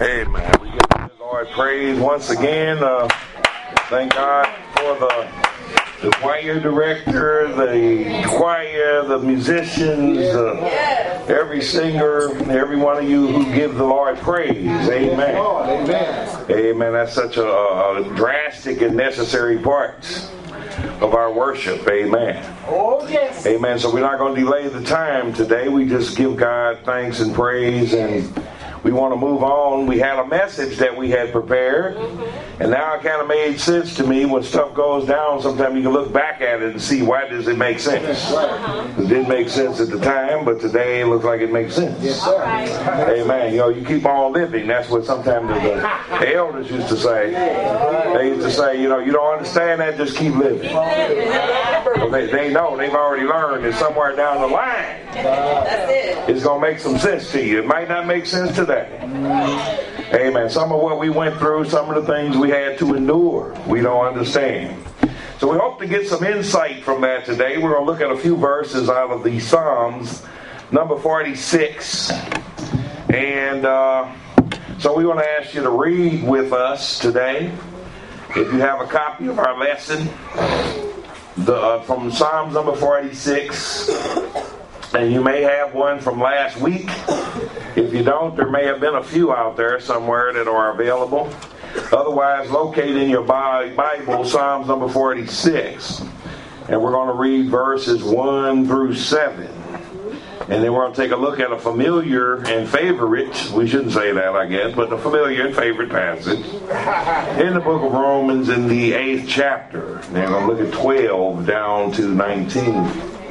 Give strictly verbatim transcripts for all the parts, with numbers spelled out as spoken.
Amen. We give the Lord praise once again. Uh, thank God for the, the choir director, the choir, the musicians, uh, every singer, every one of you who give the Lord praise. Amen. Amen. Amen. That's such a, a drastic and necessary part of our worship. Amen. Oh, yes. Amen. So we're not going to delay the time today. We just give God thanks and praise, and we want to move on. We had a message that we had prepared, and now it kind of made sense to me. When stuff goes down, sometimes you can look back at it and see, why does it make sense? It didn't make sense at the time, but today it looks like it makes sense. Yes, sir. Amen. You know, you keep on living. That's what sometimes the, the elders used to say. They used to say, you know, you don't understand that, just keep living. Well, they, they know, they've already learned that somewhere down the line, it's going to make some sense to you. It might not make sense today. Amen. Some of what we went through, some of the things we had to endure, we don't understand. So we hope to get some insight from that today. We're going to look at a few verses out of the Psalms, number forty-six. And uh, so we want to ask you to read with us today. If you have a copy of our lesson, the, uh, from Psalms number forty-six, and you may have one from last week. If you don't, there may have been a few out there somewhere that are available. Otherwise, locate in your Bible Psalms number forty-six. And we're going to read verses one through seven. And then we're going to take a look at a familiar and favorite, we shouldn't say that, I guess, but a familiar and favorite passage in the book of Romans in the eighth chapter. And we're going to look at twelve down to nineteen.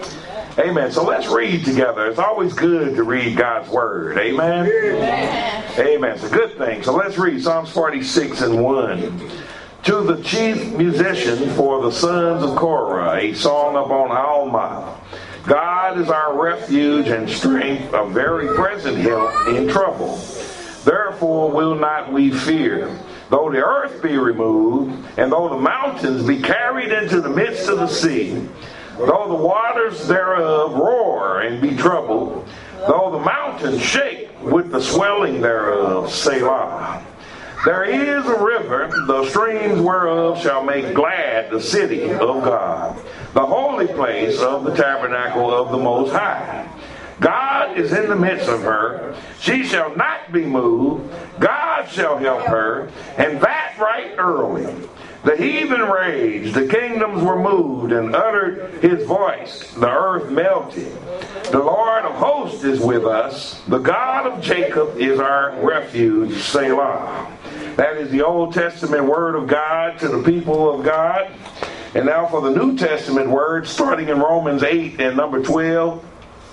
Amen. So let's read together. It's always good to read God's Word. Amen? Amen. Amen. It's a good thing. So let's read Psalms forty-six and one. To the chief musician for the sons of Korah, a song upon Alma. God is our refuge and strength, a very present help in trouble. Therefore will not we fear, though the earth be removed, and though the mountains be carried into the midst of the sea, though the waters thereof roar and be troubled, though the mountains shake with the swelling thereof, Selah. There is a river, the streams whereof shall make glad the city of God, the holy place of the tabernacle of the Most High. God is in the midst of her. She shall not be moved. God shall help her, and that right early. The heathen raged, the kingdoms were moved, and uttered his voice. The earth melted. The Lord of hosts is with us. The God of Jacob is our refuge, Selah. That is the Old Testament word of God to the people of God. And now for the New Testament word, starting in Romans eight and number twelve.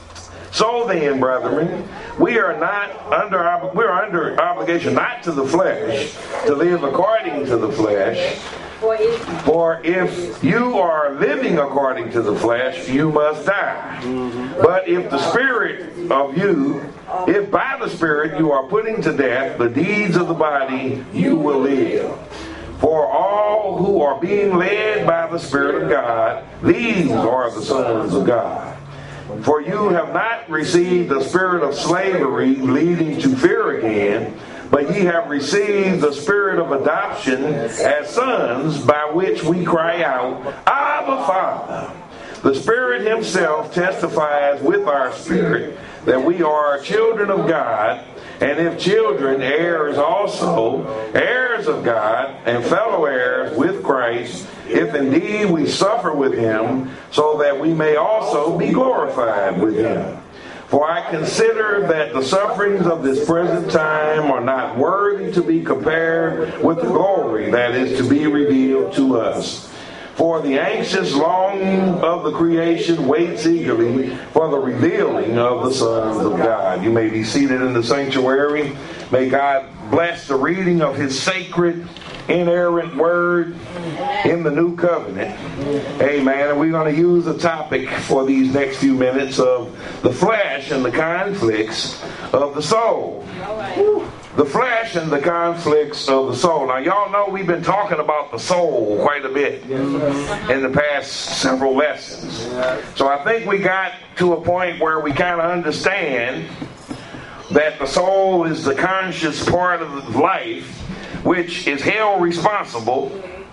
So then, brethren, we are not under we are under obligation not to the flesh to live according to the flesh. For if you are living according to the flesh, you must die. But if the Spirit of you, if by the Spirit you are putting to death the deeds of the body, you will live. For all who are being led by the Spirit of God, these are the sons of God. For you have not received the spirit of slavery leading to fear again, but ye have received the spirit of adoption as sons, by which we cry out, Abba, Father. The Spirit himself testifies with our spirit that we are children of God, and if children, heirs also, heirs of God, and fellow heirs with Christ, if indeed we suffer with him, so that we may also be glorified with him. For I consider that the sufferings of this present time are not worthy to be compared with the glory that is to be revealed to us. For the anxious longing of the creation waits eagerly for the revealing of the sons of God. You may be seated in the sanctuary. May God bless the reading of his sacred, inerrant word in the new covenant. Amen. And we're going to use a topic for these next few minutes of the flesh and the conflicts of the soul. The flesh and the conflicts of the soul. Now, y'all know we've been talking about the soul quite a bit in the past several lessons. So I think we got to a point where we kind of understand that the soul is the conscious part of life which is held responsible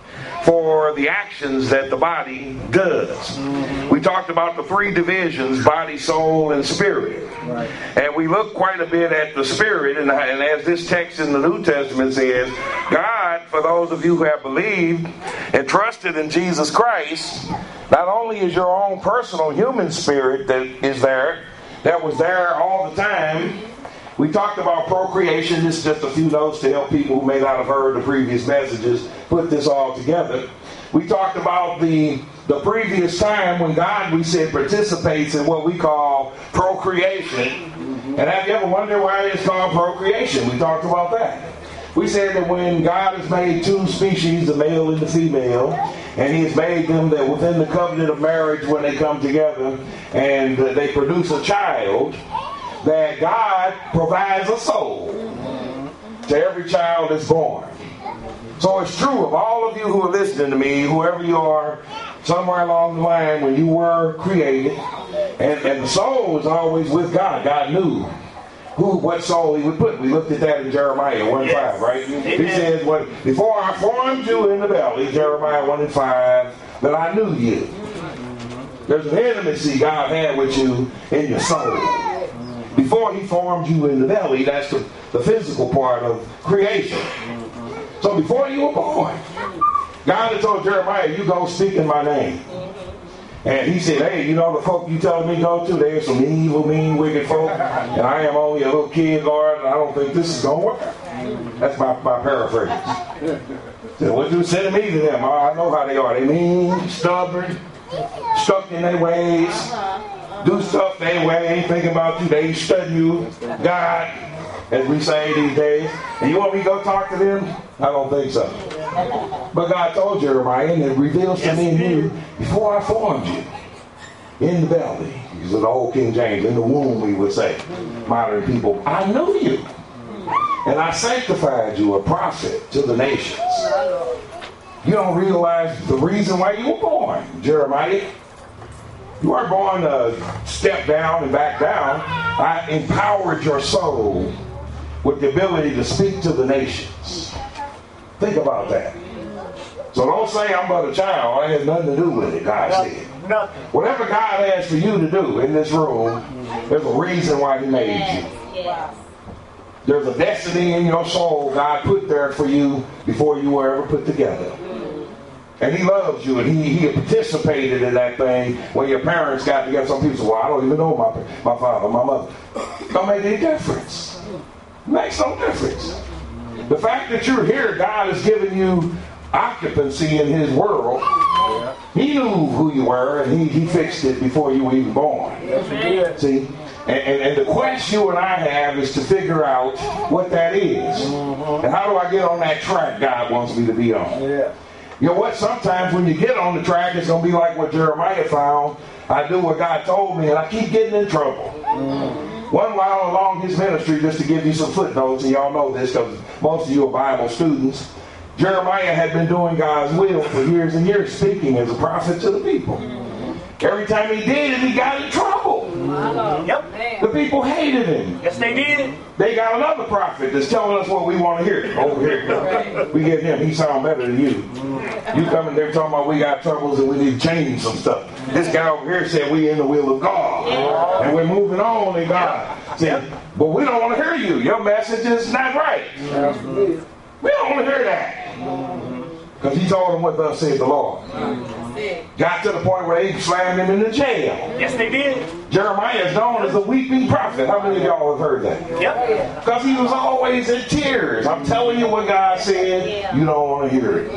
for the actions that the body does. We talked about the three divisions, body, soul, and spirit. Right. And we look quite a bit at the spirit, and, and as this text in the New Testament says, God, for those of you who have believed and trusted in Jesus Christ, not only is your own personal human spirit that is there, that was there all the time. We talked about procreation. This is just a few notes to help people who may not have heard the previous messages put this all together. We talked about the, the previous time when God, we said, participates in what we call procreation. And have you ever wondered why it's called procreation? We talked about that. We said that when God has made two species, the male and the female, and He has made them that within the covenant of marriage when they come together and uh, they produce a child, that God provides a soul to every child that's born. So it's true of all of you who are listening to me, whoever you are, somewhere along the line when you were created, and, and the soul was always with God. God knew who, what soul He would put. We looked at that in Jeremiah one and five, right? He says, "What before I formed you in the belly," Jeremiah one and five, "that I knew you." There's an intimacy God had with you in your soul. Before He formed you in the belly, that's the, the physical part of creation. So before you were born, God had told Jeremiah, "You go speak in my name." And He said, "Hey, you know the folk you telling me go to, they're some evil, mean, wicked folk, and I am only a little kid, Lord, and I don't think this is going to work." That's my, my paraphrase. So what you sending me to them? I know how they are. They mean, stubborn, stuck in their ways. Do stuff their way, ain't thinking about you, they ain't studying you, God, as we say these days. And you want me to go talk to them? I don't think so. But God told Jeremiah, and it reveals to me and you, before I formed you in the belly, because of the old King James, in the womb we would say, modern people, I knew you. And I sanctified you a prophet to the nations. You don't realize the reason why you were born, Jeremiah. You weren't born to step down and back down. I empowered your soul with the ability to speak to the nations. Think about that. So don't say I'm but a child. I had nothing to do with it, God said. Nothing. Whatever God has for you to do in this room, there's a reason why He made you. Yes. There's a destiny in your soul God put there for you before you were ever put together. And He loves you, and he, he participated in that thing when your parents got together. Some people say, "Well, I don't even know my, my father, my mother." Don't make any difference. It makes no difference. The fact that you're here, God has given you occupancy in His world. He knew who you were, and He, he fixed it before you were even born. Yes, He did. See? And, and, and the quest you and I have is to figure out what that is. And how do I get on that track God wants me to be on? Yeah. You know what? Sometimes when you get on the track, it's going to be like what Jeremiah found. I do what God told me, and I keep getting in trouble. Mm. One while along his ministry, just to give you some footnotes, and y'all know this because most of you are Bible students, Jeremiah had been doing God's will for years and years, speaking as a prophet to the people. Every time he did it, he got in trouble. Mm-hmm. Yep. The people hated him. Yes, they did. They got another prophet that's telling us what we want to hear. Over here. Right. We get him. He sound better than you. Mm-hmm. You coming there talking about we got troubles and we need to change some stuff. This guy over here said we in the will of God. Yeah. And we're moving on in God. Yep. See, yep. But we don't want to hear you. Your message is not right. Mm-hmm. We don't want to hear that. Because he told them what thus said the Lord. Mm-hmm. Got to the point where they slammed him in the jail. Yes, they did. Jeremiah is known as the weeping prophet. How many of y'all have heard that? Yep. Because he was always in tears. I'm telling you what God said. You don't want to hear it.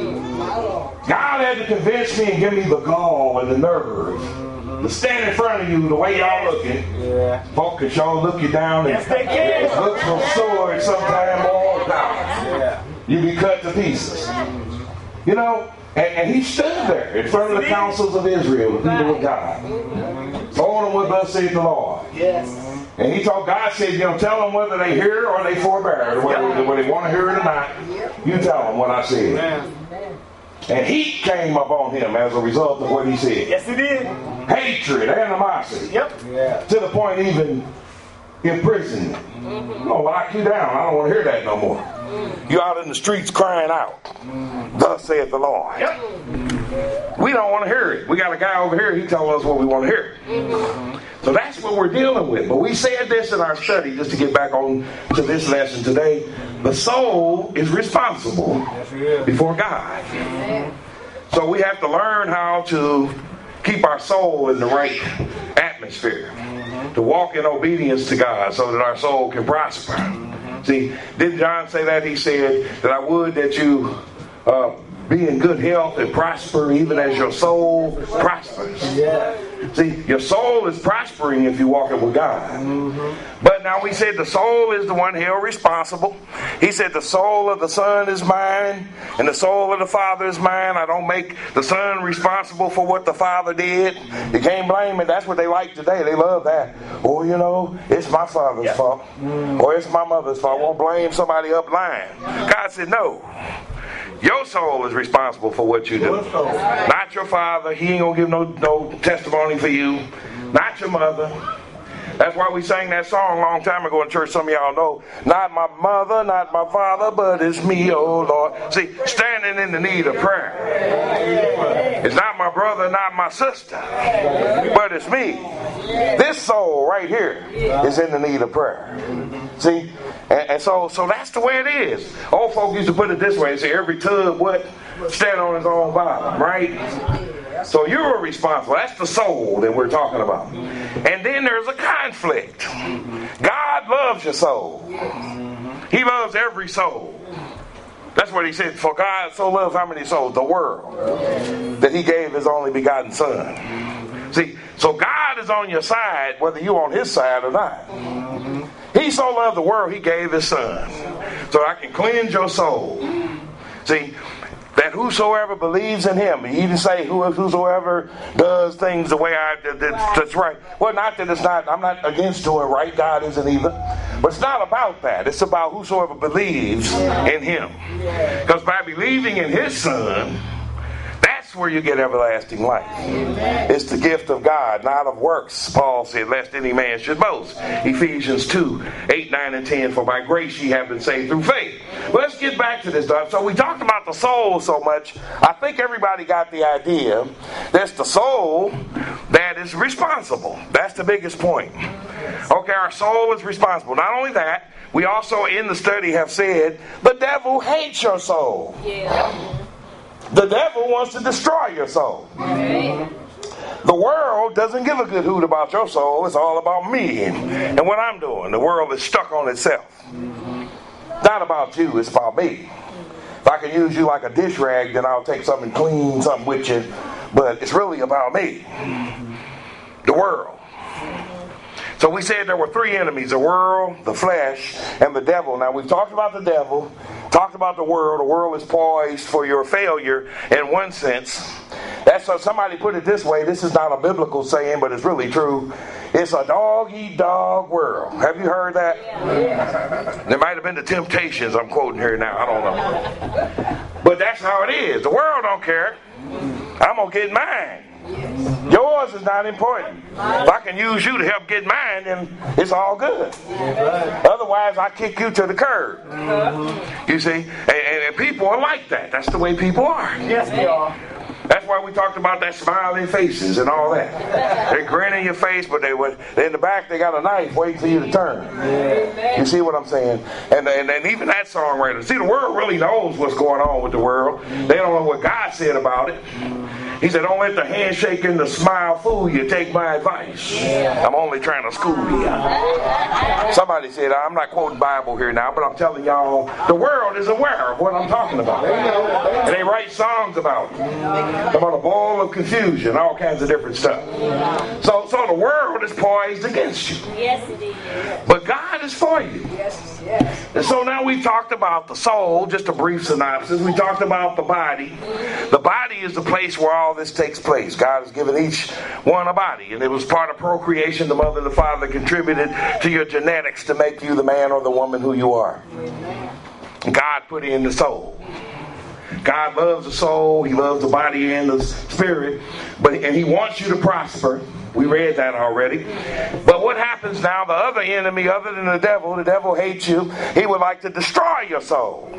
God had to convince me and give me the gall and the nerve to stand in front of you the way y'all looking. Yeah. Folk can sure look you down and yes, they can. Look from sword sometime all down. Yeah. You be cut to pieces. You know, and, and he stood there in front of the councils of Israel, the people of God. Told them what thus said the Lord. Yes. And he told God said, you know, tell them whether they hear or they forbear, whether, whether they want to hear it or not. You tell them what I said. And heat came upon him as a result of what he said. Yes, it did. Hatred, animosity. Yep. Yeah. To the point even imprisonment. I'm gonna lock you down. I don't want to hear that no more. You out in the streets crying out, thus saith the Lord. Yep. We don't want to hear it. We got a guy over here, he telling us what we want to hear. So that's what we're dealing with. But we said this in our study, just to get back on to this lesson today. The soul is responsible before God. So we have to learn how to keep our soul in the right atmosphere, to walk in obedience to God so that our soul can prosper. See, didn't John say that? He said that I would that you uh, be in good health and prosper even as your soul prospers. See, your soul is prospering if you're walking with God. Mm-hmm. But now we said the soul is the one held responsible. He said the soul of the Son is mine and the soul of the Father is mine. I don't make the Son responsible for what the Father did. You can't blame it. That's what they like today. They love that. Oh, you know, it's my father's yep. fault. Mm. Or it's my mother's fault. I won't blame somebody up lying. God said no. Your soul is responsible for what you do. Not your father. He ain't going to give no, no testimony for you. Not your mother. That's why we sang that song a long time ago in church. Some of y'all know. Not my mother, not my father, but it's me, oh Lord. See, standing in the need of prayer. It's not my brother, not my sister, but it's me. This soul right here is in the need of prayer. See? And, and so so that's the way it is. Old folk used to put it this way. They say every tub, what? Stand on his own bottom, right? So you're responsible. That's the soul that we're talking about. And then there's a conflict. God loves your soul. He loves every soul. That's what he said. For God so loved how many souls? The world. That he gave his only begotten Son. See, so God is on your side whether you're on his side or not. He so loved the world, he gave his Son. So I can cleanse your soul. See, that whosoever believes in him, he didn't say who, whosoever does things the way I did, that's right. Well, not that it's not, I'm not against doing right, God isn't either. But it's not about that. It's about whosoever believes in him. Because by believing in his Son, that's where you get everlasting life. Amen. It's the gift of God, not of works. Paul said, lest any man should boast. Ephesians two, eight, nine, and ten. For by grace ye have been saved through faith. Well, let's get back to this stuff. So we talked about the soul so much. I think everybody got the idea. That's the soul that is responsible. That's the biggest point. Okay, our soul is responsible. Not only that, we also in the study have said, the devil hates your soul. Yeah. The devil wants to destroy your soul. Right. The world doesn't give a good hoot about your soul. It's all about me and, and what I'm doing. The world is stuck on itself. It's not about you, it's about me. If I can use you like a dish rag, then I'll take something and clean something with you. But it's really about me. The world. So we said there were three enemies, the world, the flesh, and the devil. Now we've talked about the devil, talked about the world. The world is poised for your failure in one sense. That's how somebody put it this way. This is not a biblical saying, but it's really true. It's a dog-eat-dog world. Have you heard that? Yeah. There might have been the Temptations I'm quoting here now. I don't know. But that's how it is. The world don't care. I'm going to get mine. Yours is not important. If I can use you to help get mine, then it's all good. Otherwise, I kick you to the curb. You see? And, and people are like that. That's the way people are. Yes, they are. That's why we talked about that smiling faces and all that. They're grinning your face, but they were in the back. They got a knife waiting for you to turn. You see what I'm saying? And, and and even that songwriter. See, the world really knows what's going on with the world. They don't know what God said about it. He said, "Don't let the handshake and the smile fool you. Take my advice. I'm only trying to school you." Somebody said, I'm not quoting Bible here now, but I'm telling y'all, the world is aware of what I'm talking about. And they write songs about it. About a ball of confusion, all kinds of different stuff. So, so the world is poised against you. Yes, it is. But God is for you. Yes, yes. And so now we've talked about the soul, just a brief synopsis. We talked about the body. The body is the place where all this takes place. God has given each one a body, and it was part of procreation. The mother and the father contributed to your genetics to make you the man or the woman who you are. God put in the soul. God loves the soul, he loves the body and the spirit, but and he wants you to prosper We read that already. But what happens now, the other enemy other than the devil, the devil hates you. He would like to destroy your soul.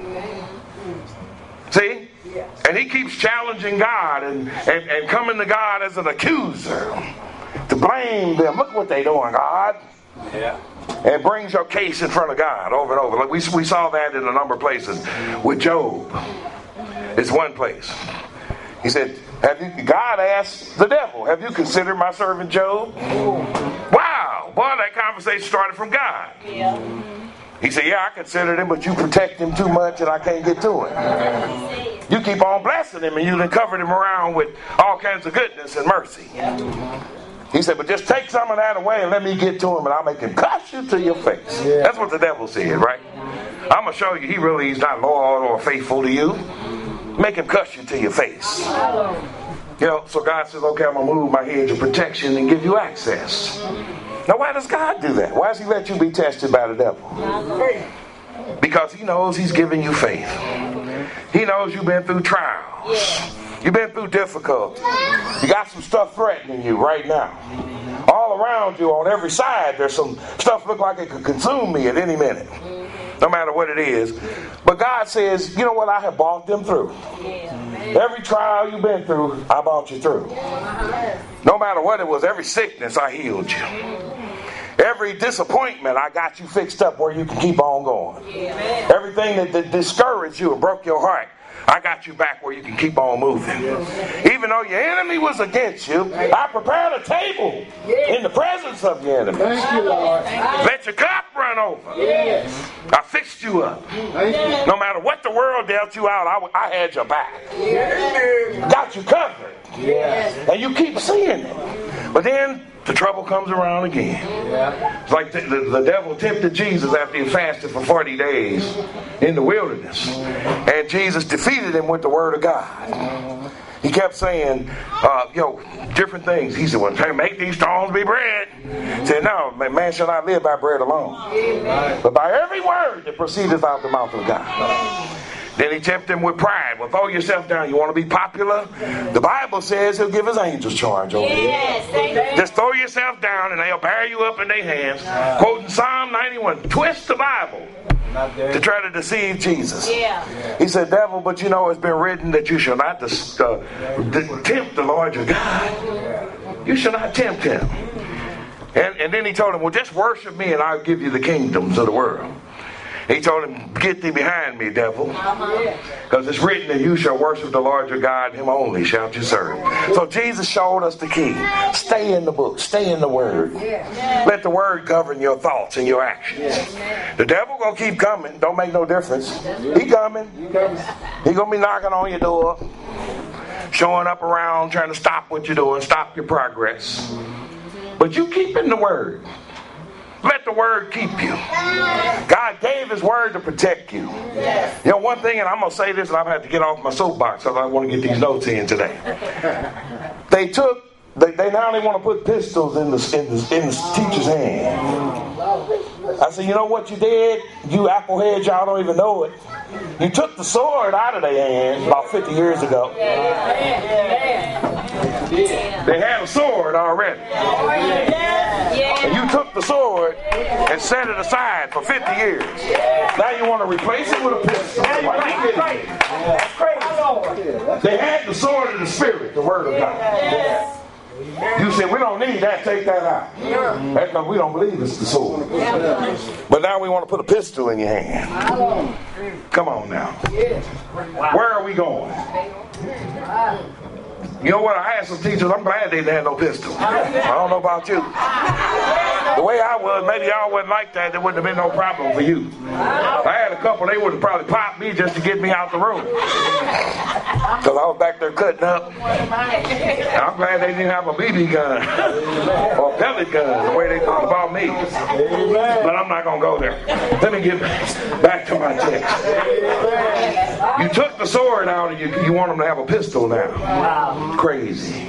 See? And he keeps challenging God and, and, and coming to God as an accuser to blame them. Look what they're doing, God. Yeah. And brings your case in front of God over and over. Like we, we saw that in a number of places with Job. It's one place. He said, have you, God asked the devil, have you considered my servant Job? Wow. Boy, that conversation started from God. Yeah. He said, yeah, I considered him, but you protect him too much and I can't get to him. You keep on blessing him and you done covered him around with all kinds of goodness and mercy. He said, but just take some of that away and let me get to him and I'll make him cuss you to your face. That's what the devil said, right? I'm going to show you he really is not loyal or faithful to you. Make him cuss you to your face. You know, so God says, okay, I'm going to move my hedge of protection and give you access. Now, why does God do that? Why does he let you be tested by the devil? Because he knows he's giving you faith. He knows you've been through trials. You've been through difficulty. You got some stuff threatening you right now. All around you on every side, there's some stuff look like it could consume me at any minute. No matter what it is. But God says, you know what? I have brought them through. Every trial you've been through, I brought you through. No matter what it was, every sickness, I healed you. Every disappointment, I got you fixed up where you can keep on going. Everything that, that discouraged you and broke your heart, I got you back where you can keep on moving. Even though your enemy was against you, I prepared a table in the presence of your enemy. Thank you, Lord. Let your cup run over. Yes. I fixed you up. No matter what the world dealt you out, I, I had your back. Got you covered. Yes. And you keep seeing it. But then the trouble comes around again. Yeah. It's like the, the, the devil tempted Jesus after he fasted for forty days in the wilderness. And Jesus defeated him with the word of God. He kept saying, uh, you know, different things. He said, well, make these stones be bread. He said, no, man shall not live by bread alone, but by every word that proceedeth out the mouth of God. Then he tempted him with pride. Well, throw yourself down. You want to be popular? The Bible says he'll give his angels charge over you. Yes, just throw yourself down and they'll bear you up in their hands. Uh, Quoting Psalm ninety-one. Twist the Bible to try to deceive Jesus. Yeah. He said, devil, but you know it's been written that you shall not dis- uh, d- tempt the Lord your God. You shall not tempt him. And, and then he told him, well, just worship me and I'll give you the kingdoms of the world. He told him, get thee behind me, devil. Because it's written that you shall worship the Lord your God, him only shalt you serve. So Jesus showed us the key. Stay in the book. Stay in the word. Let the word govern your thoughts and your actions. The devil going to keep coming. Don't make no difference. He coming. He going to be knocking on your door. Showing up around, trying to stop what you're doing. Stop your progress. But you keep in the word. Let the word keep you. God gave his word to protect you. You know, one thing, and I'm going to say this, and I'm going to have to get off my soapbox because I want to get these notes in today. They took, they, they now they want to put pistols in the, in the, in the teacher's hand. I said, you know what you did? You appleheads, y'all don't even know it. You took the sword out of their hand about fifty years ago. They had a sword already. And you took the sword and set it aside for fifty years. Now you want to replace it with a pistol. That's crazy. They had the sword of the Spirit, the Word of God. You said, we don't need that, take that out. That's because we don't believe it's the sword. But now we want to put a pistol in your hand. Come on now. Where are we going? You know what? I had some teachers, I'm glad they didn't have no pistol. I don't know about you. The way I was, maybe y'all wasn't like that, there wouldn't have been no problem for you. I had a couple, they would have probably popped me just to get me out the room. Because I was back there cutting up. And I'm glad they didn't have a B B gun or pellet gun the way they thought about me. But I'm not going to go there. Let me get back to my text. You took the sword out and you, you want them to have a pistol now. Wow. Crazy.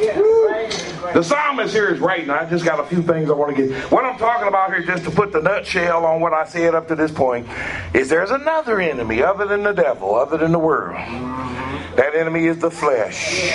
The psalmist here is writing. I just got a few things I want to get. What I'm talking about here, just to put the nutshell on what I said up to this point, is there's another enemy other than the devil, other than the world. That enemy is the flesh.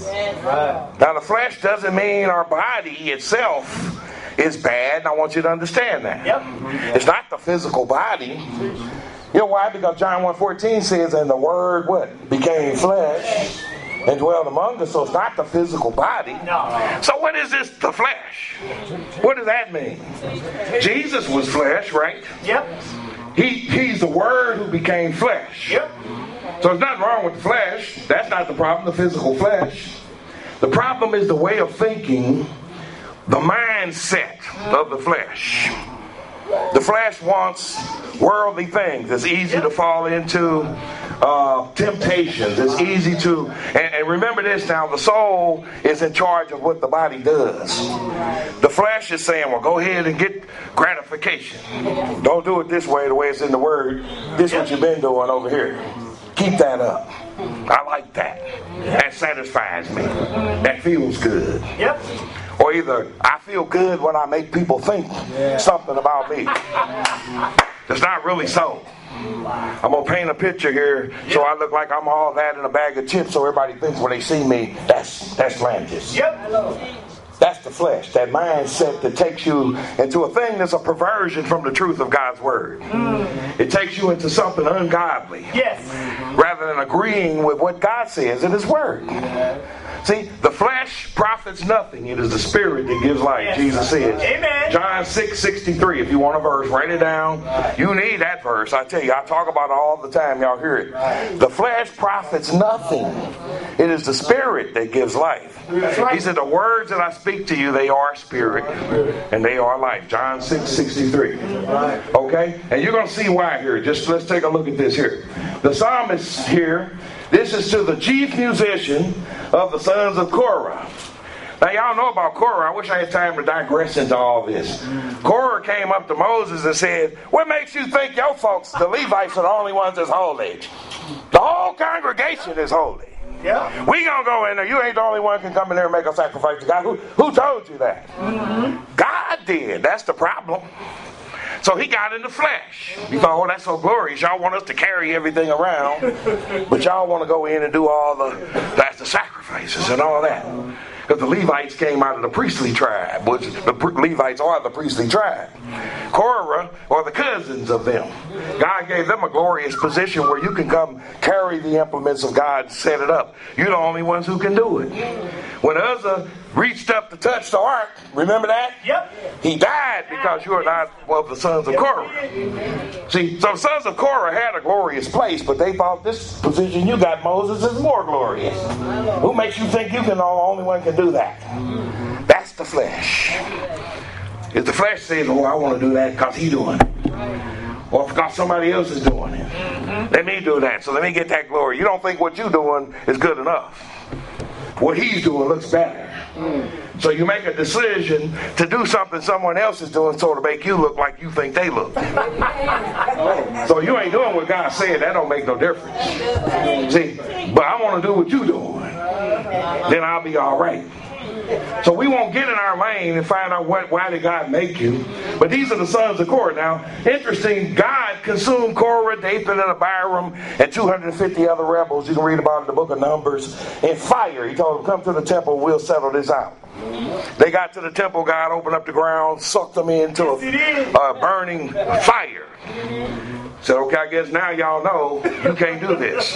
Now the flesh doesn't mean our body itself is bad, and I want you to understand that. Yep. It's not the physical body. You know why? Because John one fourteen says, and the word what? Became flesh and dwelled among us. So it's not the physical body. No. So what is this, the flesh? What does that mean? Jesus was flesh, right? Yep. He He's the word who became flesh. Yep. So there's nothing wrong with the flesh. That's not the problem, the physical flesh. The problem is the way of thinking, the mindset of the flesh. The flesh wants worldly things. It's easy to fall into uh, temptations. It's easy to, and, and remember this now, the soul is in charge of what the body does. The flesh is saying, well, go ahead and get gratification. Don't do it this way, the way it's in the word. This is what you've been doing over here. Keep that up. I like that. That satisfies me. That feels good. Yep. Or either I feel good when I make people think yeah. something about me. It's not really so. I'm going to paint a picture here so I look like I'm all that in a bag of chips so everybody thinks when they see me, that's that's Landis. Yep. That's the flesh, that mindset that takes you into a thing that's a perversion from the truth of God's word. Mm. It takes you into something ungodly. Yes. Rather than agreeing with what God says in His word. Yeah. See, the flesh profits nothing. It is the spirit that gives life, yes. Jesus says. Amen. John six sixty-three, if you want a verse, write it down. Right. You need that verse. I tell you, I talk about it all the time. Y'all hear it. Right. The flesh profits nothing. It is the spirit that gives life. Right. He said, the words that I speak to you, they are spirit and they are life. John six sixty-three. Right. Okay? And you're going to see why here. Just let's take a look at this here. The psalmist here, this is to the chief musician of the sons of Korah. Now y'all know about Korah. I wish I had time to digress into all this. Korah came up to Moses and said, what makes you think your folks, the Levites, are the only ones that's holy? The whole congregation is holy. Yeah. We gonna go in there. You ain't the only one can come in there and make a sacrifice to God. Who, who told you that? Mm-hmm. God did. That's the problem. So he got in the flesh. He thought, oh, that's so glorious. Y'all want us to carry everything around, but y'all want to go in and do all the that's the sacrifices and all that. Because the Levites came out of the priestly tribe, which the Levites are the priestly tribe. Korah are the cousins of them. God gave them a glorious position where you can come carry the implements of God, set it up. You're the only ones who can do it. When Uzzah reached up to touch the ark, remember that? Yep. He died because you are not one of the sons of Korah. See, so the sons of Korah had a glorious place, but they thought this position you got, Moses, is more glorious. Who makes you think you can the only one can do that? That's the flesh. If the flesh says, oh, I want to do that because he's doing it. Or because somebody else is doing it. Mm-hmm. Let me do that. So let me get that glory. You don't think what you're doing is good enough. What he's doing looks better. Mm. So you make a decision to do something someone else is doing so to make you look like you think they look. So you ain't doing what God said. That don't make no difference. See, but I want to do what you're doing. Then I'll be all right. So we won't get in our lane and find out what, why did God make you. But these are the sons of Korah. Now, interesting, God consumed Korah, Dathan, and Abiram, and two hundred fifty other rebels. You can read about it in the book of Numbers. In fire, he told them, come to the temple, we'll settle this out. They got to the temple, God opened up the ground, sucked them into a, a burning fire. Said, okay, I guess now y'all know you can't do this.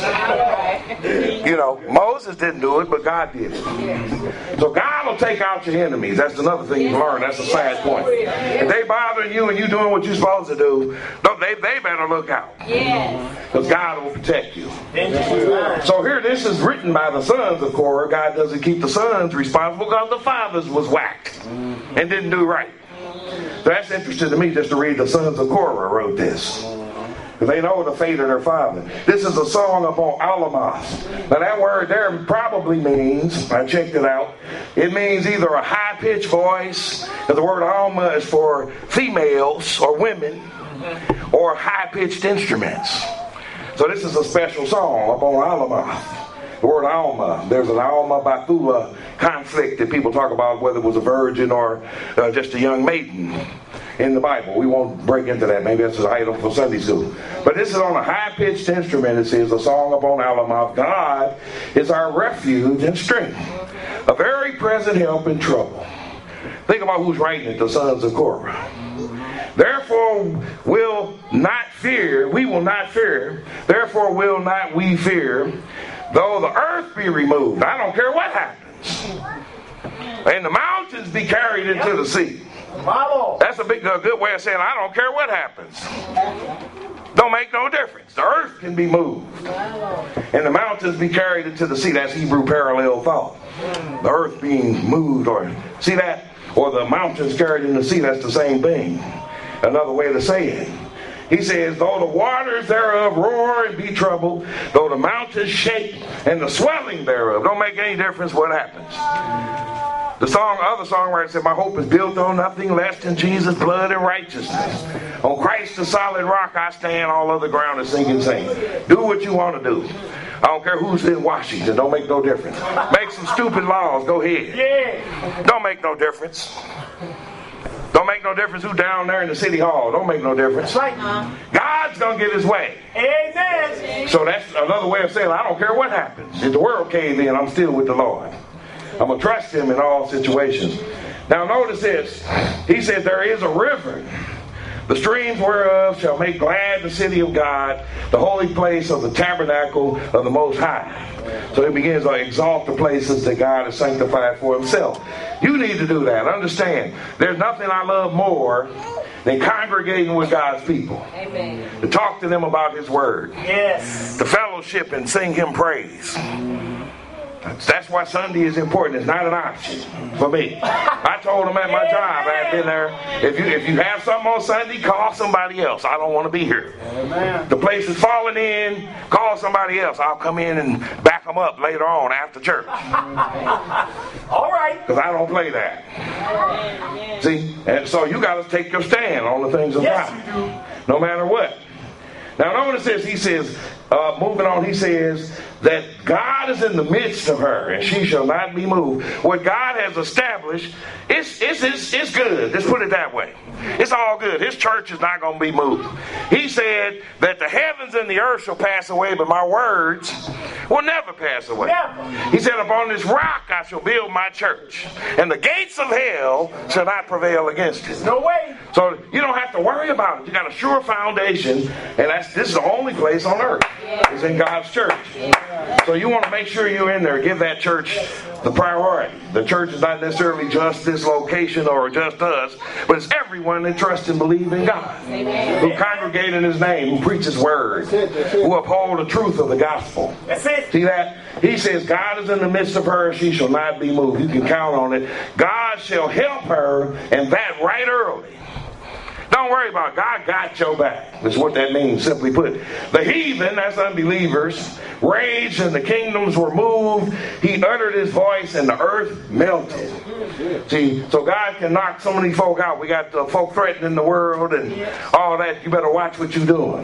You know, Moses didn't do it, but God did it. So God will take out your enemies. That's another thing you learn. That's a sad point. If they bothering you and you doing what you're supposed to do, they, they better look out. Because God will protect you. So here, this is written by the sons of Korah. God doesn't keep the sons responsible because the fathers was whacked and didn't do right. So that's interesting to me just to read the sons of Korah wrote this. They know the fate of their father. This is a song upon Alamoth. Now that word there probably means, I checked it out, it means either a high-pitched voice, because the word Alma is for females or women, or high-pitched instruments. So this is a special song up on Alamoth. The word Alma, there's an Alma Bethula conflict that people talk about whether it was a virgin or uh, just a young maiden in the Bible. We won't break into that. Maybe that's an item for Sunday school. But this is on a high-pitched instrument. It says, a song upon Alamoth. God is our refuge and strength, a very present help in trouble. Think about who's writing it, the sons of Korah. Therefore will not fear, we will not fear, therefore will not we fear, though the earth be removed. I don't care what happens. And the mountains be carried into the sea. That's a big, a good way of saying I don't care what happens. Don't make no difference. The earth can be moved. And the mountains be carried into the sea. That's Hebrew parallel thought. The earth being moved, or see that? Or the mountains carried in the sea, that's the same thing. Another way to say it. He says, though the waters thereof roar and be troubled, though the mountains shake and the swelling thereof, don't make any difference what happens. The song, other songwriter said, my hope is built on nothing less than Jesus' blood and righteousness. On Christ the solid rock I stand, all other ground is sinking sand. Do what you want to do. I don't care who's in Washington, don't make no difference. Make some stupid laws, go ahead. Yeah. Don't make no difference. Don't make no difference who's down there in the city hall. Don't make no difference. God's going to get his way. Amen. So that's another way of saying I don't care what happens. If the world cave in, I'm still with the Lord. I'm going to trust him in all situations. Now notice this. He said there is a river, the streams whereof shall make glad the city of God, the holy place of the tabernacle of the Most High. So he begins to exalt the places that God has sanctified for himself. You need to do that. Understand, there's nothing I love more than congregating with God's people. Amen. To talk to them about his word. Yes. To fellowship and sing him praise. That's why Sunday is important. It's not an option for me. I told them at my job, I had been there, if you if you have something on Sunday, call somebody else. I don't want to be here. Amen. The place is falling in, call somebody else. I'll come in and back them up later on after church. All right. Because I don't play that. Amen. See? And so you got to take your stand on the things of yes, God. You do. No matter what. Now notice this, he says, uh, moving on, he says that God is in the midst of her and she shall not be moved. What God has established, it's, it's, it's, it's good. Let's put it that way. It's all good. His church is not going to be moved. He said that the heavens and the earth shall pass away, but my words will never pass away. Never. He said, upon this rock I shall build my church, and the gates of hell shall not prevail against it. No way. So you don't have to worry about it. You got a sure foundation, and that's this is the only place on earth. It's in God's church. So you want to make sure you're in there. Give that church the priority. The church is not necessarily just this location or just us, but it's everyone that trusts and believes in God, who congregate in his name, who preach his word, who uphold the truth of the gospel. That's it. See that? He says, God is in the midst of her, she shall not be moved. You can count on it. God shall help her, and that right early. Don't worry about it. God got your back. That's what that means, simply put. The heathen, that's unbelievers, raged and the kingdoms were moved. He uttered his voice and the earth melted. See, so God can knock some of these folk out. We got uh, folk threatening the world and all that. You better watch what you're doing.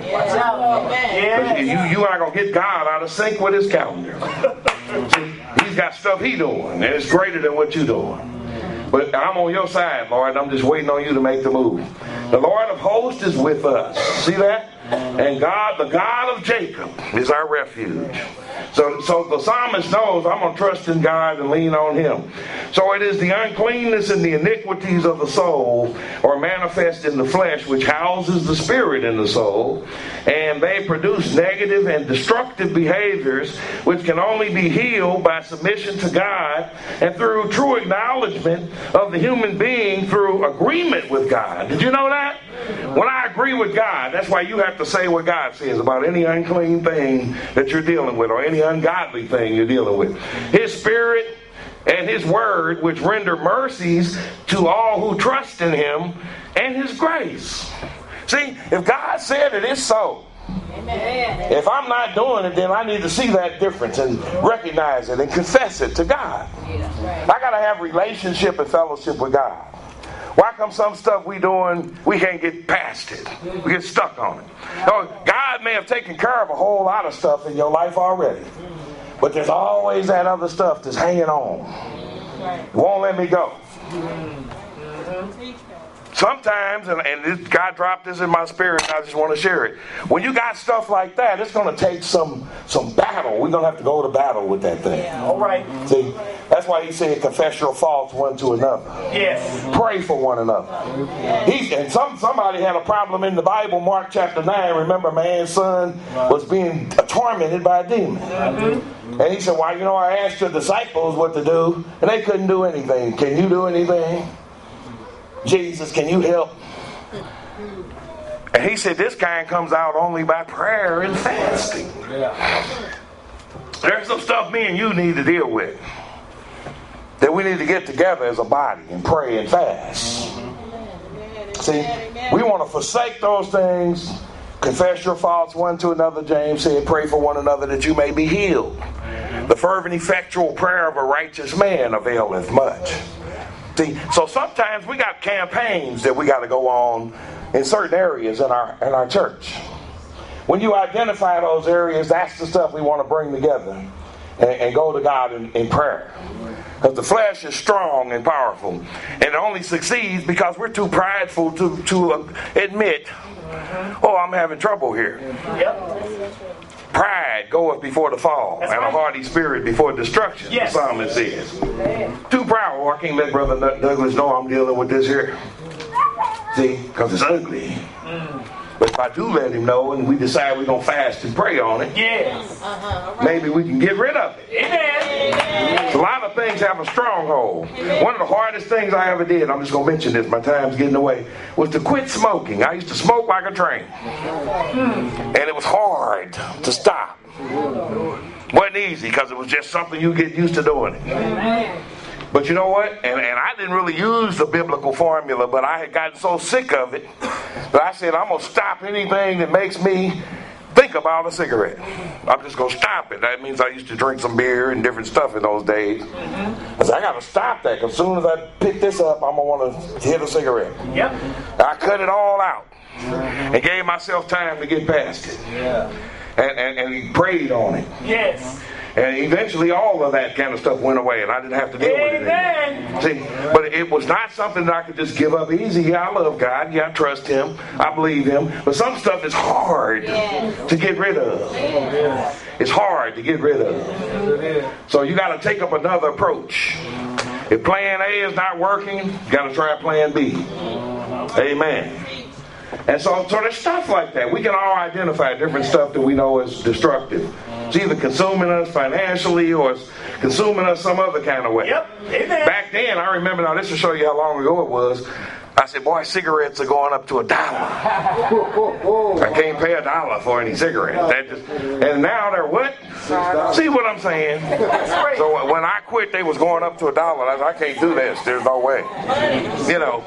Yeah. You, you aren't going to get God out of sync with his calendar. See, he's got stuff he's doing, and it's greater than what you're doing. But I'm on your side, Lord. I'm just waiting on you to make the move. The Lord of hosts is with us. See that? And God, the God of Jacob, is our refuge. So, so the psalmist knows I'm going to trust in God and lean on him. So it is the uncleanness and the iniquities of the soul are manifest in the flesh, which houses the spirit in the soul. And they produce negative and destructive behaviors, which can only be healed by submission to God and through true acknowledgement of the human being through agreement with God. Did you know that? When I agree with God, that's why you have to say what God says about any unclean thing that you're dealing with or any ungodly thing you're dealing with. His spirit and his word, which render mercies to all who trust in him, and his grace. See, if God said it, it's so. Amen. If I'm not doing it, then I need to see that difference and recognize it and confess it to God. I got to have relationship and fellowship with God. Why come some stuff we doing, we can't get past it? We get stuck on it. So God may have taken care of a whole lot of stuff in your life already. But there's always that other stuff that's hanging on. It won't let me go. Sometimes, and, and this, God dropped this in my spirit, and I just want to share it. When you got stuff like that, it's going to take some some battle. We're going to have to go to battle with that thing. Yeah. All right. See, that's why he said, confess your faults one to another. Yes. Pray for one another. He, and some somebody had a problem in the Bible, Mark chapter nine. Remember, man's son was being tormented by a demon. Mm-hmm. And he said, well, you know, I asked your disciples what to do, and they couldn't do anything. Can you do anything? Jesus, can you help? And he said, this kind comes out only by prayer and fasting. Yeah. There's some stuff me and you need to deal with, that we need to get together as a body and pray and fast. See, we want to forsake those things. Confess your faults one to another, James said. Pray for one another that you may be healed. The fervent, effectual prayer of a righteous man availeth much. See, so sometimes we got campaigns that we got to go on in certain areas in our in our church. When you identify those areas, that's the stuff we want to bring together and, and go to God in, in prayer. Because the flesh is strong and powerful, and it only succeeds because we're too prideful to to uh, admit, oh, I'm having trouble here. Yep. Pride goeth before the fall, that's and right. A haughty spirit before destruction, yes. The psalmist says. Too proud. Oh, I can't let Brother Douglas know I'm dealing with this here. See, because it's ugly. Mm. But if I do let him know and we decide we're going to fast and pray on it, yes. uh-huh. Right. Maybe we can get rid of it. Amen. So a lot of things have a stronghold. Amen. One of the hardest things I ever did, I'm just going to mention this, my time's getting away, was to quit smoking. I used to smoke like a train. And it was hard to stop. It wasn't easy because it was just something you get used to doing it. Amen. But you know what? And, and I didn't really use the biblical formula, but I had gotten so sick of it that I said, I'm going to stop anything that makes me think about a cigarette. I'm just going to stop it. That means I used to drink some beer and different stuff in those days. I said, I got to stop that because as soon as I pick this up, I'm going to want to hit a cigarette. Yep. I cut it all out and gave myself time to get past it. Yeah. And, and, and he prayed on it. Yes. And eventually all of that kind of stuff went away and I didn't have to deal Amen. With it anymore. See, but it was not something that I could just give up easy. Yeah, I love God. Yeah, I trust Him. I believe Him. But some stuff is hard yes. to get rid of. Yes. It's hard to get rid of. So you got to take up another approach. If plan A is not working, you got to try plan B. Amen. And so, so there's stuff like that. We can all identify different stuff that we know is destructive. It's either consuming us financially or it's consuming us some other kind of way. Yep. Amen. Back then, I remember, now this will show you how long ago it was, I said, boy, cigarettes are going up to a dollar. I can't pay a dollar for any cigarettes. That just, and now they're what? See what I'm saying? So when I quit, they was going up to a dollar. I said, I can't do this. There's no way. You know.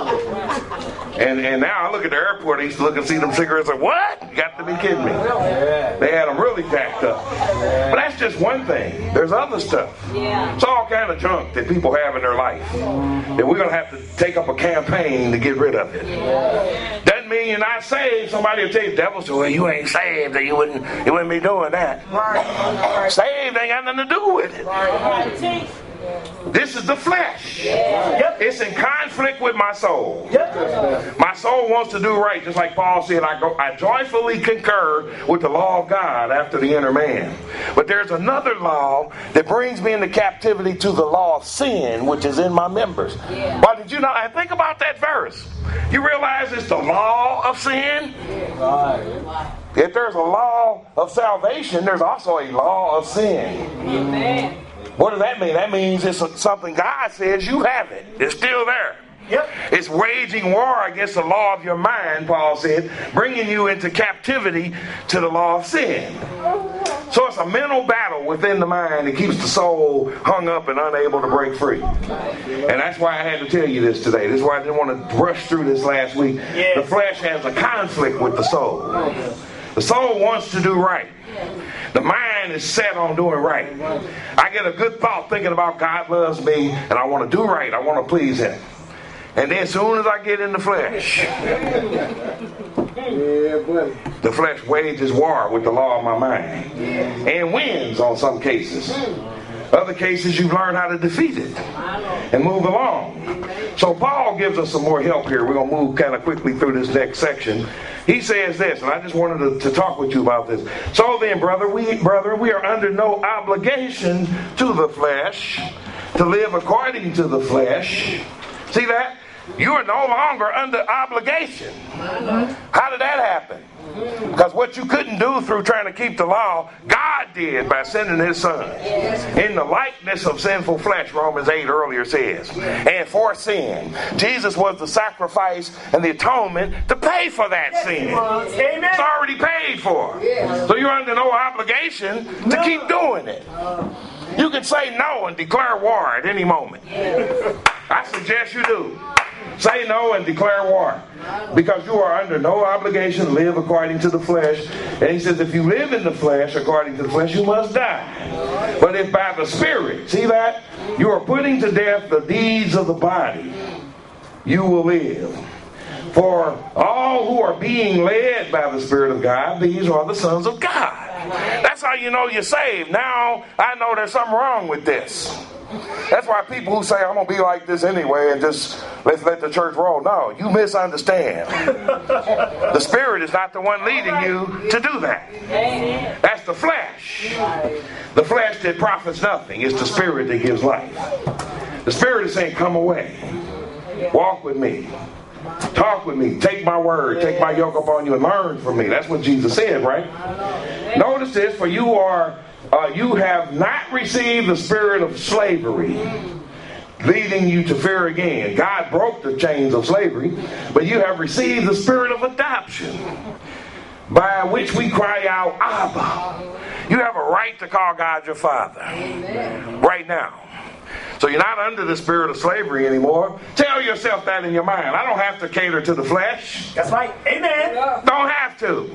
And and now I look at the airport, I used to look and see them cigarettes and what? You got to be kidding me. They had them really packed up. But that's just one thing. There's other stuff. It's all kind of junk that people have in their life. That we're going to have to take up a campaign to get rid of it. Doesn't mean you're not saved. Somebody will tell you, devil, so well, you ain't saved, you wouldn't you wouldn't be doing that. Right. Saved ain't got nothing to do with it. Right. This is the flesh. Yep. It's in conflict with my soul. Yep. My soul wants to do right, just like Paul said, I go I joyfully concur with the law of God after the inner man. But there's another law that brings me into captivity to the law of sin, which is in my members. Yeah. Why did you not? I think about that verse. You realize it's the law of sin? Right. If there's a law of salvation, there's also a law of sin. Amen. What does that mean? That means it's something God says you have it. It's still there. Yep. It's waging war against the law of your mind, Paul said, bringing you into captivity to the law of sin. So it's a mental battle within the mind that keeps the soul hung up and unable to break free. And that's why I had to tell you this today. This is why I didn't want to rush through this last week. Yes. The flesh has a conflict with the soul. The soul wants to do right. The mind is set on doing right. I get a good thought thinking about God loves me and I want to do right. I want to please Him. And then as soon as I get in the flesh, Yeah, buddy. the flesh wages war with the law of my mind and wins on some cases. Other cases, you've learned how to defeat it and move along. So Paul gives us some more help here. We're going to move kind of quickly through this next section. He says this, and I just wanted to, to talk with you about this. So then, brother, we, brother, we are under no obligation to the flesh to live according to the flesh. See that? You are no longer under obligation. How did that happen? Because what you couldn't do through trying to keep the law, God did by sending his son. In the likeness of sinful flesh, Romans eight earlier says. And for sin, Jesus was the sacrifice and the atonement to pay for that sin. It's already paid for. So you're under no obligation to keep doing it. You can say no and declare war at any moment. I suggest you do. Say no and declare war. Because you are under no obligation to live according to the flesh. And he says if you live in the flesh according to the flesh, you must die. But if by the Spirit, see that? You are putting to death the deeds of the body, you will live. For all who are being led by the Spirit of God, these are the sons of God. That's how you know you're saved. Now I know there's something wrong with this. That's why people who say, I'm going to be like this anyway and just let's let the church roll. No, you misunderstand. The Spirit is not the one leading you to do that. That's the flesh. The flesh that profits nothing. It's the Spirit that gives life. The Spirit is saying, come away. Walk with me. Talk with me. Take my word. Take my yoke upon you and learn from me. That's what Jesus said, right? Notice this, for you are Uh, you have not received the spirit of slavery, leading you to fear again. God broke the chains of slavery, but you have received the spirit of adoption, by which we cry out, Abba. You have a right to call God your Father. Amen. Right now. So you're not under the spirit of slavery anymore. Tell yourself that in your mind. I don't have to cater to the flesh. That's right. Amen. Don't have to.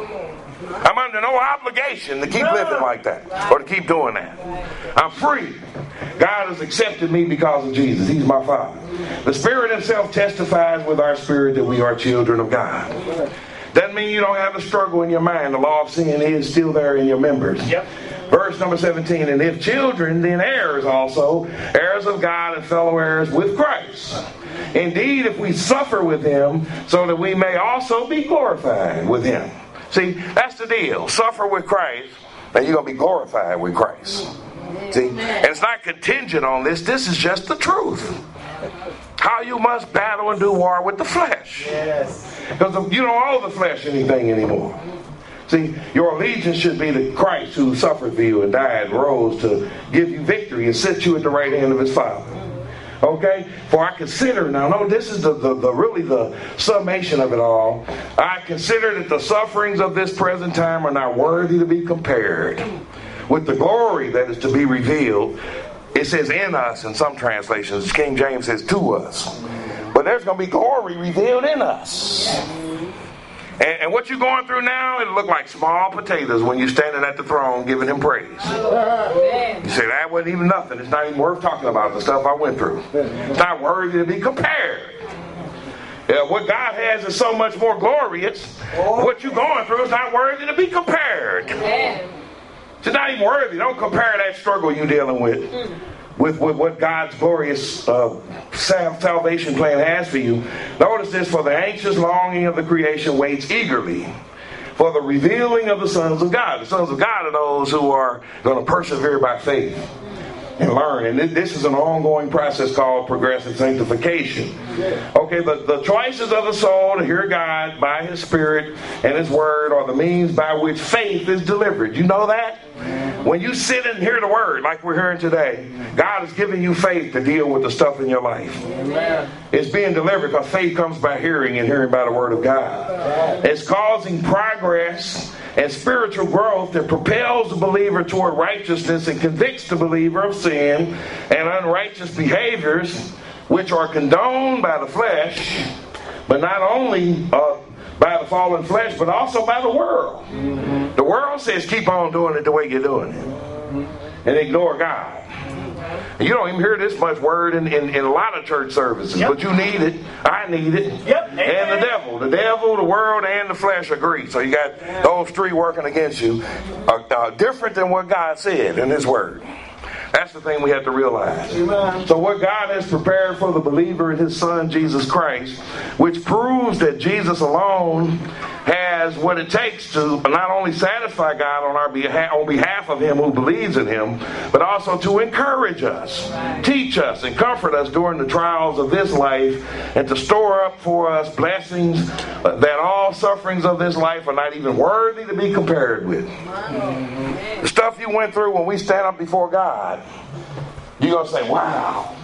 I'm under no obligation to keep living like that or to keep doing that. I'm free. God has accepted me because of Jesus. He's my Father. The Spirit himself testifies with our spirit that we are children of God. Doesn't mean you don't have a struggle in your mind. The law of sin is still there in your members. Yep. Verse number seventeen, and if children, then heirs also, heirs of God and fellow heirs with Christ. Indeed, if we suffer with him, so that we may also be glorified with him. See, that's the deal. Suffer with Christ, and you're going to be glorified with Christ. See, and it's not contingent on this. This is just the truth. How you must battle and do war with the flesh. Yes. Because you don't owe the flesh anything anymore. See, your allegiance should be to Christ who suffered for you and died and rose to give you victory and set you at the right hand of his Father. Okay? For I consider, now no, this is the, the, the really the summation of it all. I consider that the sufferings of this present time are not worthy to be compared with the glory that is to be revealed. It says in us in some translations. King James says to us. But there's going to be glory revealed in us. And, and what you're going through now, it'll look like small potatoes when you're standing at the throne giving him praise. You say, that wasn't even nothing. It's not even worth talking about the stuff I went through. It's not worthy to be compared. Yeah, what God has is so much more glorious. What you're going through is not worthy to be compared. It's not even worthy. Don't compare that struggle you're dealing with with, with what God's glorious uh, salvation plan has for you. Notice this, for the anxious longing of the creation waits eagerly for the revealing of the sons of God. The sons of God are those who are going to persevere by faith and learn. And this is an ongoing process called progressive sanctification. Okay, the, the choices of the soul to hear God by his Spirit and his Word are the means by which faith is delivered. You know that? When you sit and hear the Word like we're hearing today, God is giving you faith to deal with the stuff in your life. Amen. It's being delivered because faith comes by hearing and hearing by the Word of God. It's causing progress and spiritual growth that propels the believer toward righteousness and convicts the believer of sin and unrighteous behaviors which are condoned by the flesh, but not only uh, by the fallen flesh, but also by the world. Mm-hmm. The world says keep on doing it the way you're doing it. Mm-hmm. and ignore God. And you don't even hear this much word in, in, in a lot of church services, yep. But you need it. I need it. Yep. And the devil. The devil, the world, and the flesh agree. So you got those three working against you. Uh, uh, different than what God said in His Word. That's the thing we have to realize. Amen. So what God has prepared for the believer in His Son, Jesus Christ, which proves that Jesus alone has what it takes to not only satisfy God on our behalf, on behalf of Him who believes in Him, but also to encourage us, teach us, and comfort us during the trials of this life, and to store up for us blessings that all sufferings of this life are not even worthy to be compared with. The stuff you went through when we stand up before God, you're going to say, wow.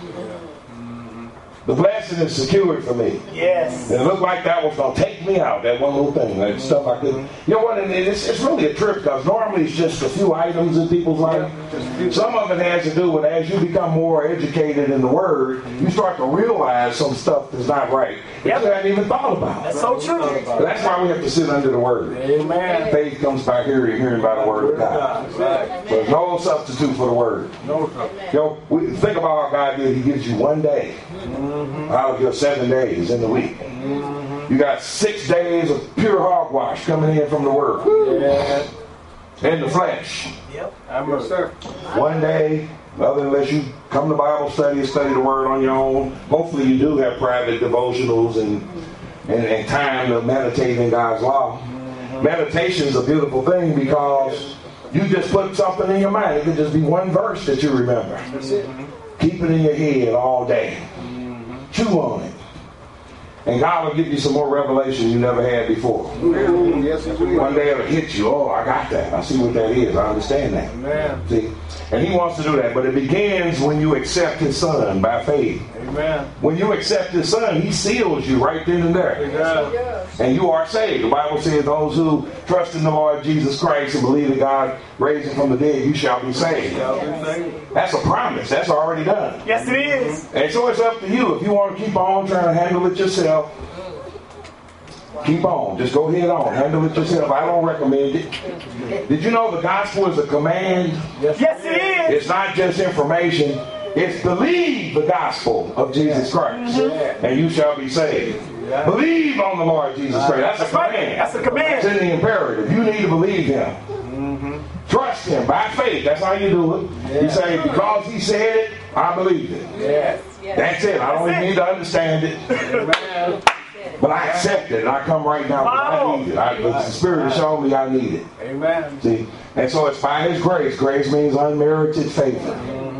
The blessing is secured for me. Yes. And it looked like that was going to take me out, that one little thing, that stuff I couldn't. You know what? And it's, it's really a trip, because normally it's just a few items in people's life. Some of it has to do with as you become more educated in the Word, you start to realize some stuff that's not right that yep. you hadn't even thought about. That's so true. But that's why we have to sit under the Word. Amen. Faith comes by hearing, hearing by the Word of God. So there's no substitute for the Word. No. You know, we think about how God did. He gives you one day. Mm-hmm. Out of your seven days in the week. Mm-hmm. You got six days of pure hogwash coming in from the Word. Yeah. In the flesh. Yep. Yes, sir. One day, other unless you come to Bible study and study the Word on your own. Hopefully you do have private devotionals and, and, and time to meditate in God's law. Mm-hmm. Meditation is a beautiful thing because you just put something in your mind. It could just be one verse that you remember. That's it. Keep it in your head all day. Chew on it. And God will give you some more revelation you never had before. Yes, one day it'll hit you. Oh, I got that. I see what that is. I understand that. Amen. See? And He wants to do that. But it begins when you accept His Son by faith. Amen. When you accept His Son, He seals you right then and there. Amen. And you are saved. The Bible says those who trust in the Lord Jesus Christ and believe that God raised Him from the dead, you shall be saved. That's a promise. That's already done. Yes, it is. And so it's up to you. If you want to keep on trying to handle it yourself, keep on. Just go head on. Handle it yourself. I don't recommend it. Did you know the gospel is a command? Yes, it is. It's not just information. It's believe the gospel of Jesus Christ, mm-hmm. and you shall be saved. Yeah. Believe on the Lord Jesus Christ. That's, That's a command. Right. That's a command. It's in the imperative. You need to believe Him. Mm-hmm. Trust Him by faith. That's how you do it. Yeah. You say, because He said it, I believe it. Yes. That's it. I don't even need to understand it. But I accept it, and I come right now because I need it. I, the Spirit has shown me I need it. Amen. See? And so it's by His grace. Grace means unmerited favor. Mm-hmm.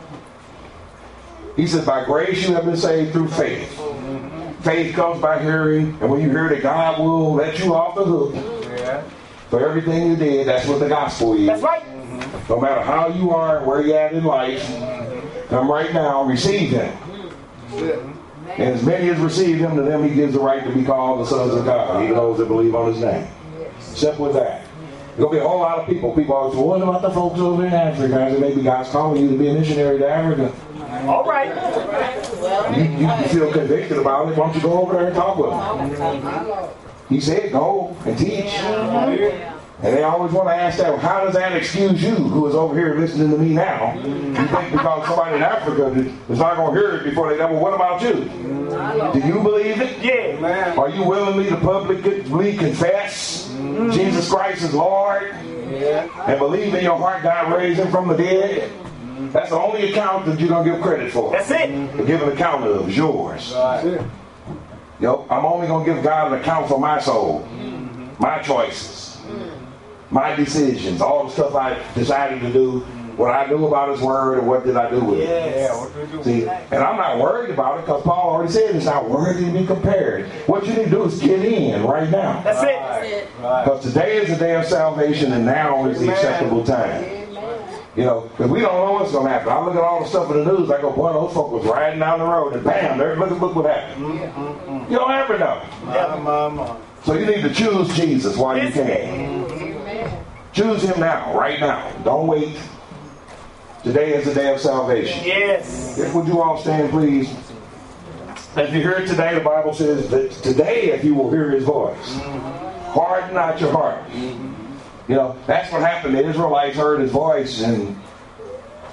He says, by grace you have been saved through faith. Mm-hmm. Faith comes by hearing, and when you hear that God will let you off the hook yeah. for everything you did, that's what the gospel is. That's right. Mm-hmm. No matter how you are and where you're at in life, mm-hmm. come right now, receive Him. Mm-hmm. And as many as receive Him, to them He gives the right to be called the sons of God, even those that believe on His name. Simple as that. There's going to be a whole lot of people. People always say, well, what about the folks over in Africa? I said, maybe God's calling you to be a missionary to Africa. All right. You, you feel convicted about it. Why don't you go over there and talk with them? He said, go and teach. And they always want to ask that, well, how does that excuse you, who is over here listening to me now? You think because somebody in Africa is not going to hear it before they know, well, what about you? Do you believe it? Yeah, man. Are you willingly to publicly confess mm-hmm. Jesus Christ is Lord? Yeah. And believe in your heart God raised Him from the dead? That's the only account that you're going to give credit for. That's it. To give an account of is yours. Right. Yo, I'm only going to give God an account for my soul, mm-hmm. my choices, mm-hmm. my decisions, all the stuff I decided to do, what I knew about His Word, and what did I do with yes. it. What do See, and I'm not worried about it because Paul already said it's not worthy to be compared. What you need to do is get in right now. That's it. Because today is the day of salvation, and now is the acceptable time. You know, because we don't know what's going to happen. I look at all the stuff in the news, I go, boy, those folk was riding down the road, and bam, there, look, look what happened. Mm-hmm. You don't ever know. Yeah. So you need to choose Jesus while you can. Mm-hmm. Choose Him now, right now. Don't wait. Today is the day of salvation. Yes. Would you all stand, please? As you hear it today, the Bible says that today, if you will hear His voice, mm-hmm. harden not your heart. Mm-hmm. You know, that's what happened. The Israelites heard His voice, and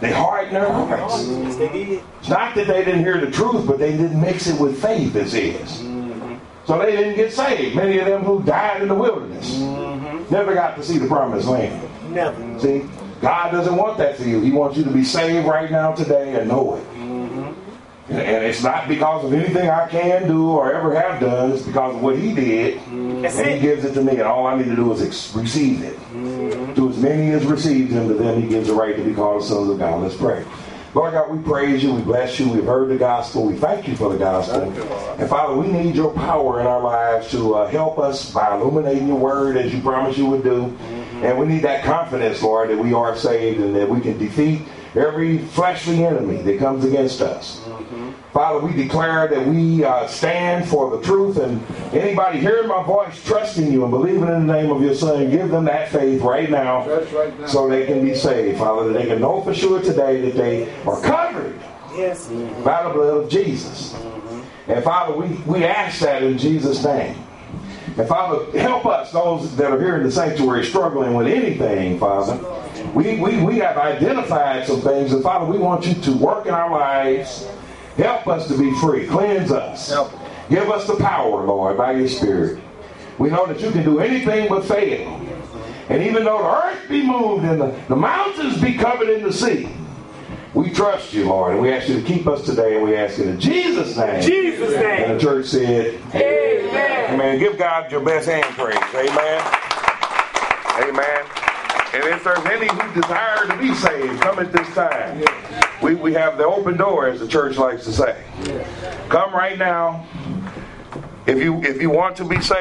They hardened their hearts. Yes, they did. It's not that they didn't hear the truth, but they didn't mix it with faith, it says. Mm-hmm. So they didn't get saved. Many of them who died in the wilderness Mm-hmm. never got to see the promised land. Never. See, God doesn't want that for you. He wants you to be saved right now today and know it. Mm-hmm. And, and it's not because of anything I can do or ever have done. It's because of what He did. That's And He it. gives it to me. And all I need to do is ex- receive it. Mm-hmm. To as many as received Him, to them He gives the right to be called sons of God. Let's pray. Lord God, we praise you. We bless you. We've heard the gospel. We thank you for the gospel. And Father, we need your power in our lives to uh, help us by illuminating your word as you promised you would do. And we need that confidence, Lord, that we are saved and that we can defeat every fleshly enemy that comes against us. Father, we declare that we uh, stand for the truth, and anybody hearing my voice, trusting you and believing in the name of your Son, give them that faith right now, right now. so they can be saved, Father, that they can know for sure today that they are covered Yes. by the blood of Jesus. And Father, we, we ask that in Jesus' name. And Father, help us, those that are here in the sanctuary struggling with anything, Father. We, we, we have identified some things, and Father, we want you to work in our lives. Help us to be free. Cleanse us. Help. Give us the power, Lord, by your Spirit. We know that you can do anything but fail. And even though the earth be moved and the, the mountains be covered in the sea, we trust you, Lord. And we ask you to keep us today, and we ask it in Jesus' name. Jesus' name. And the church said, Amen. Amen. Give God your best hand praise. Amen. Amen. And if there's any who desire to be saved, come at this time. We, we have the open door, as the church likes to say. Come right now. If you if you want to be saved.